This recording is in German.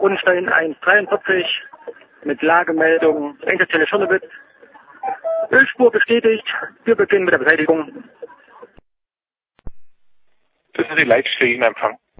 Rundstein 143 mit Lagemeldung Enkelzelle Schonnewitz. Ölspur bestätigt. Wir beginnen mit der Beseitigung. Das ist die Leitstelle in Empfang.